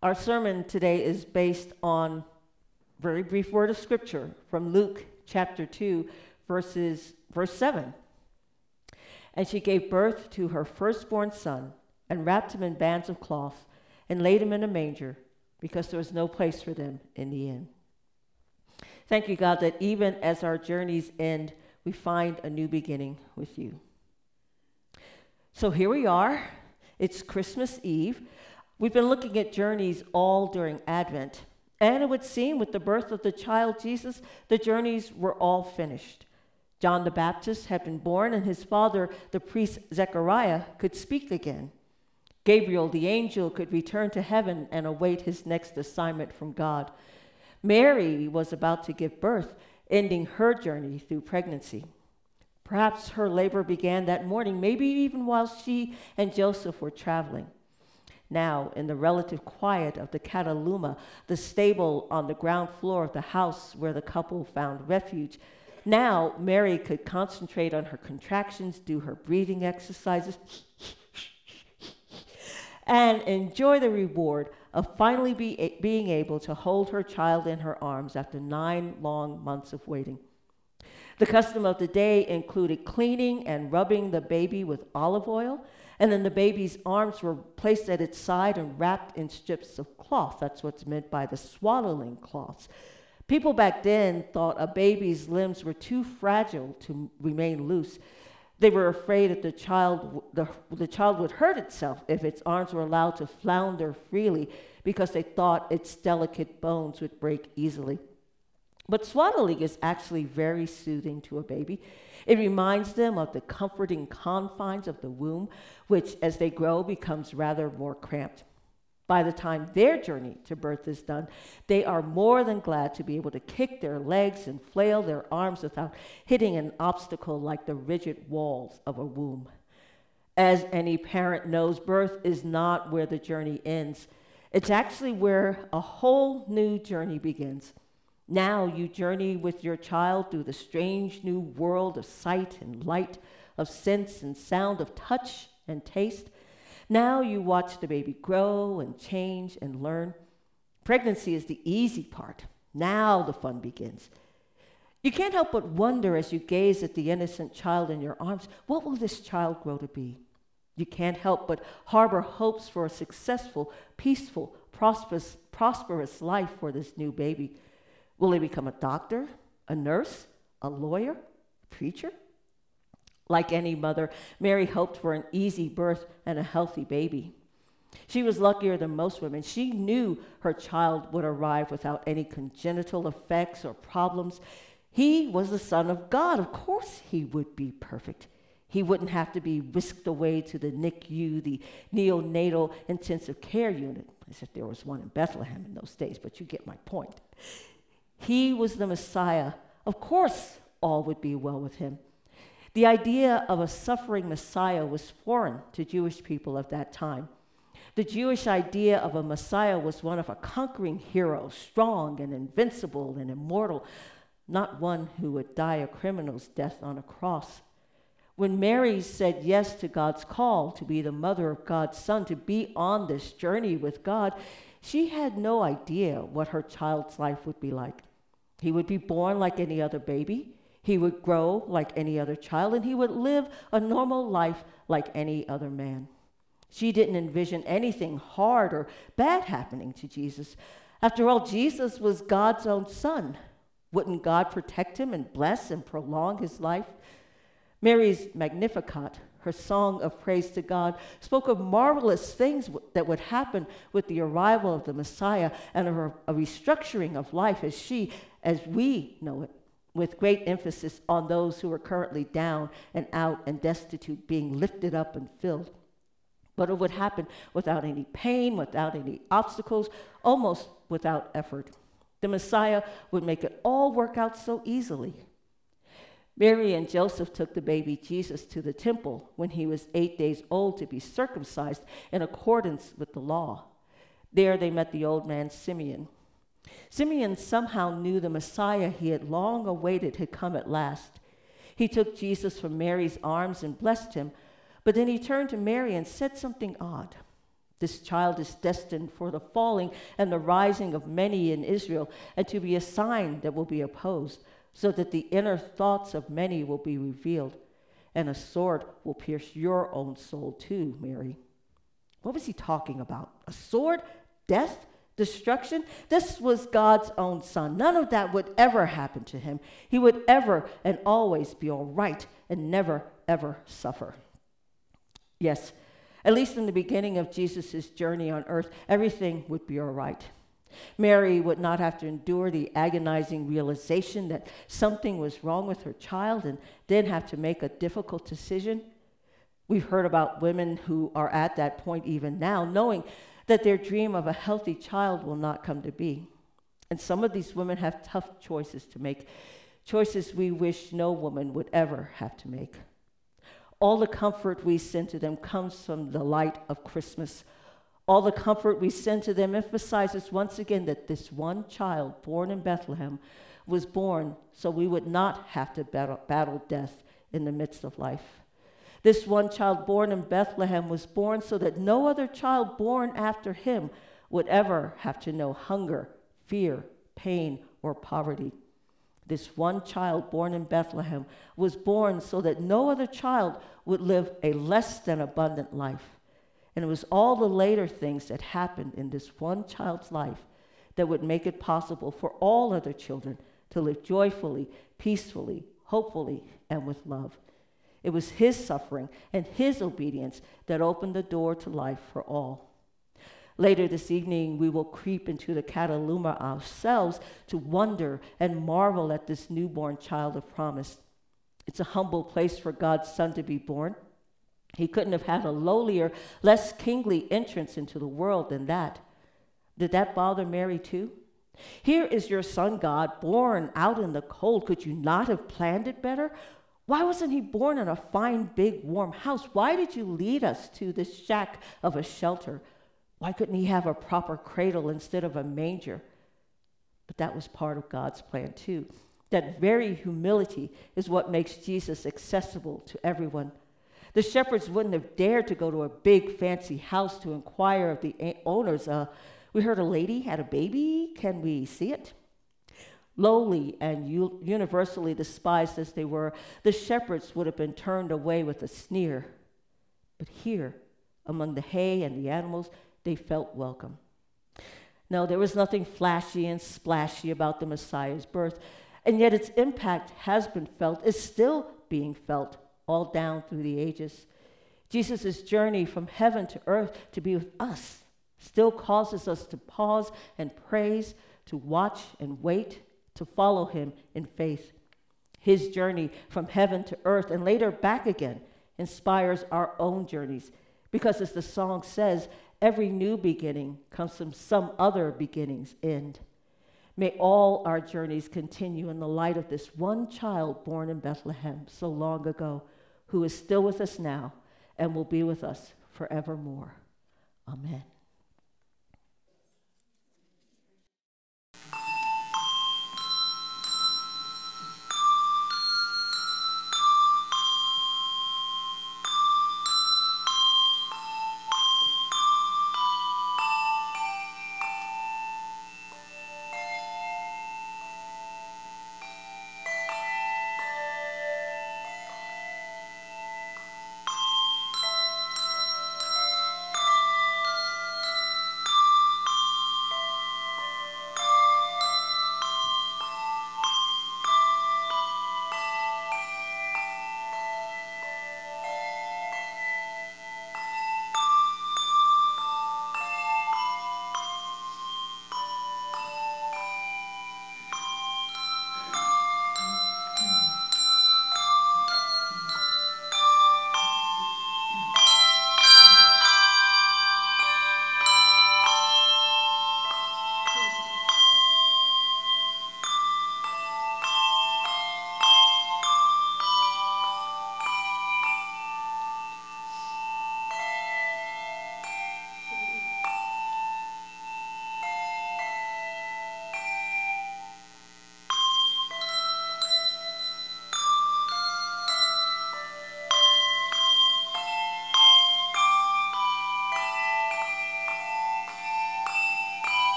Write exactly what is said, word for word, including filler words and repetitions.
Our sermon today is based on a very brief word of scripture from Luke chapter two, verses, verse seven. And she gave birth to her firstborn son and wrapped him in bands of cloth and laid him in a manger because there was no place for them in the inn. Thank you, God, that even as our journeys end, we find a new beginning with you. So here we are. It's Christmas Eve. We've been looking at journeys all during Advent. And it would seem with the birth of the child Jesus, the journeys were all finished. John the Baptist had been born, and his father, the priest Zechariah, could speak again. Gabriel, the angel, could return to heaven and await his next assignment from God. Mary was about to give birth, ending her journey through pregnancy. Perhaps her labor began that morning, maybe even while she and Joseph were traveling. Now, in the relative quiet of the Cataluma, the stable on the ground floor of the house where the couple found refuge, now Mary could concentrate on her contractions, do her breathing exercises, and enjoy the reward of finally be, being able to hold her child in her arms after nine long months of waiting. The custom of the day included cleaning and rubbing the baby with olive oil, and then the baby's arms were placed at its side and wrapped in strips of cloth. That's what's meant by the swaddling cloths. People back then thought a baby's limbs were too fragile to remain loose. They were afraid that the child, the, the child would hurt itself if its arms were allowed to flounder freely because they thought its delicate bones would break easily. But swaddling is actually very soothing to a baby. It reminds them of the comforting confines of the womb, which as they grow becomes rather more cramped. By the time their journey to birth is done, they are more than glad to be able to kick their legs and flail their arms without hitting an obstacle like the rigid walls of a womb. As any parent knows, birth is not where the journey ends. It's actually where a whole new journey begins. Now you journey with your child through the strange new world of sight and light, of sense and sound, of touch and taste. Now you watch the baby grow and change and learn. Pregnancy is the easy part. Now the fun begins. You can't help but wonder as you gaze at the innocent child in your arms, what will this child grow to be? You can't help but harbor hopes for a successful, peaceful, prosperous, prosperous life for this new baby. Will he become a doctor, a nurse, a lawyer, a preacher? Like any mother, Mary hoped for an easy birth and a healthy baby. She was luckier than most women. She knew her child would arrive without any congenital effects or problems. He was the Son of God. Of course he would be perfect. He wouldn't have to be whisked away to the N I C U, the neonatal intensive care unit, as if there was one in Bethlehem in those days, but you get my point. He was the Messiah. Of course all would be well with him. The idea of a suffering Messiah was foreign to Jewish people of that time. The Jewish idea of a Messiah was one of a conquering hero, strong and invincible and immortal, not one who would die a criminal's death on a cross. When Mary said yes to God's call to be the mother of God's Son, to be on this journey with God, she had no idea what her child's life would be like. He would be born like any other baby. He would grow like any other child, and he would live a normal life like any other man. She didn't envision anything hard or bad happening to Jesus. After all, Jesus was God's own son. Wouldn't God protect him and bless and prolong his life? Mary's Magnificat, her song of praise to God, spoke of marvelous things w- that would happen with the arrival of the Messiah and a, re- a restructuring of life as she, as we know it, with great emphasis on those who are currently down and out and destitute being lifted up and filled. But it would happen without any pain, without any obstacles, almost without effort. The Messiah would make it all work out so easily. Mary and Joseph took the baby Jesus to the temple when he was eight days old to be circumcised in accordance with the law. There they met the old man Simeon. Simeon somehow knew the Messiah he had long awaited had come at last. He took Jesus from Mary's arms and blessed him, but then he turned to Mary and said something odd. This child is destined for the falling and the rising of many in Israel, and to be a sign that will be opposed, so that the inner thoughts of many will be revealed, and a sword will pierce your own soul too, Mary. What was he talking about? A sword? Death? Destruction? This was God's own son. None of that would ever happen to him. He would ever and always be all right and never, ever suffer. Yes, at least in the beginning of Jesus' journey on earth, everything would be all right. Mary would not have to endure the agonizing realization that something was wrong with her child and then have to make a difficult decision. We've heard about women who are at that point even now, knowing that their dream of a healthy child will not come to be. And some of these women have tough choices to make, choices we wish no woman would ever have to make. All the comfort we send to them comes from the light of Christmas. All the comfort we send to them emphasizes once again that this one child born in Bethlehem was born so we would not have to battle, battle death in the midst of life. This one child born in Bethlehem was born so that no other child born after him would ever have to know hunger, fear, pain, or poverty. This one child born in Bethlehem was born so that no other child would live a less than abundant life. And it was all the later things that happened in this one child's life that would make it possible for all other children to live joyfully, peacefully, hopefully, and with love. It was his suffering and his obedience that opened the door to life for all. Later this evening, we will creep into the Cataluma ourselves to wonder and marvel at this newborn child of promise. It's a humble place for God's Son to be born. He couldn't have had a lowlier, less kingly entrance into the world than that. Did that bother Mary too? Here is your son, God, born out in the cold. Could you not have planned it better? Why wasn't he born in a fine, big, warm house? Why did you lead us to this shack of a shelter? Why couldn't he have a proper cradle instead of a manger? But that was part of God's plan too. That very humility is what makes Jesus accessible to everyone. The shepherds wouldn't have dared to go to a big, fancy house to inquire of the owners. Uh, we heard a lady had a baby. Can we see it? Lowly and u- universally despised as they were, the shepherds would have been turned away with a sneer. But here, among the hay and the animals, they felt welcome. No, there was nothing flashy and splashy about the Messiah's birth, and yet its impact has been felt, is still being felt all down through the ages. Jesus' journey from heaven to earth to be with us still causes us to pause and praise, to watch and wait, to follow him in faith. His journey from heaven to earth and later back again inspires our own journeys, because as the song says, every new beginning comes from some other beginning's end. May all our journeys continue in the light of this one child born in Bethlehem so long ago, who is still with us now and will be with us forevermore. Amen.